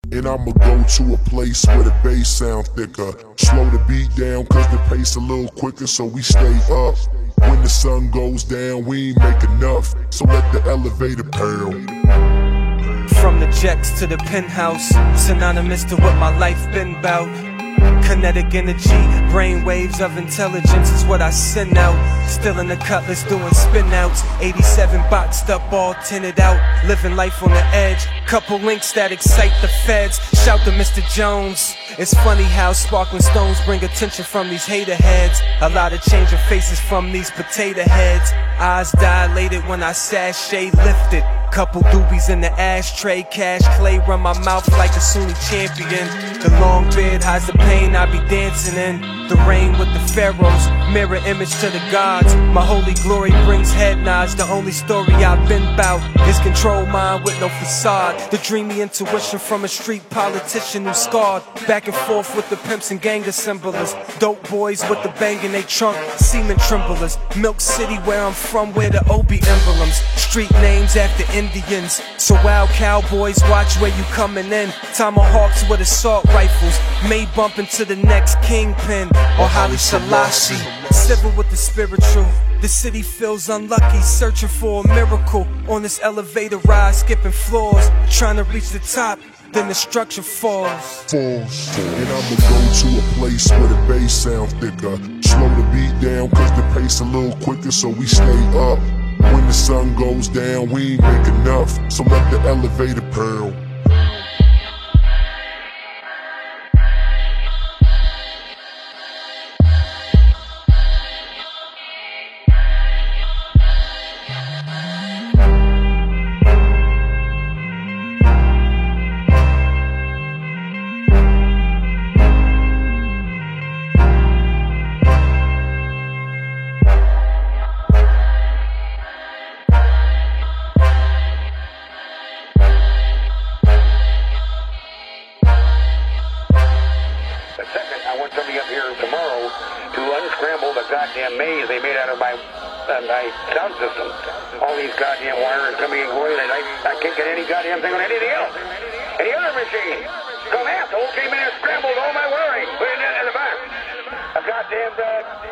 And I'ma go to a place where the bass sound thicker. Slow the beat down cause the pace a little quicker, so we stay up. When the sun goes down, we ain't make enough, so let the elevator pound. From the jacks to the penthouse, synonymous to what my life been bout. Kinetic energy, brain waves of intelligence is what I send out. Still in the cutlass doing spin outs. 87 boxed up, all tinted out. Living life on the edge. Couple links that excite the feds. Shout to Mr. Jones. It's funny how sparkling stones bring attention from these hater heads. A lot of changing faces from these potato heads. Eyes dilated when I sashay lifted. Couple doobies in the ashtray, cash clay run my mouth like a Sunni champion. The long beard hides the pain I be dancing in. The rain with the pharaohs, mirror image to the gods. My holy glory brings head nods. The only story I've been bout is control mind with no facade. The dreamy intuition from a street politician who's scarred. Back and forth with the pimps and gang assemblers. Dope boys with the bang in they trunk, semen tremblers. Milk City where I'm from, where the Obi emblems. Street names after Indians. So wild cowboys, watch where you coming in. Tomahawks with assault rifles. May bump into the next kingpin or Haile Selassie. Civil with the spiritual. The city feels unlucky, searching for a miracle. On this elevator ride, skipping floors, trying to reach the top, then the structure falls. And I'ma go to a place where the bass sound thicker. Slow the beat down cause the pace a little quicker, so we stay up. When the sun goes down, we ain't make enough, so let the elevator pound. I want somebody up here tomorrow to unscramble the goddamn maze they made out of my sound system. All these goddamn wires coming and going, and I can't get any goddamn thing on anything else. Any other machine. Some asshole came in and scrambled all my wiring. Put it in the back. A goddamn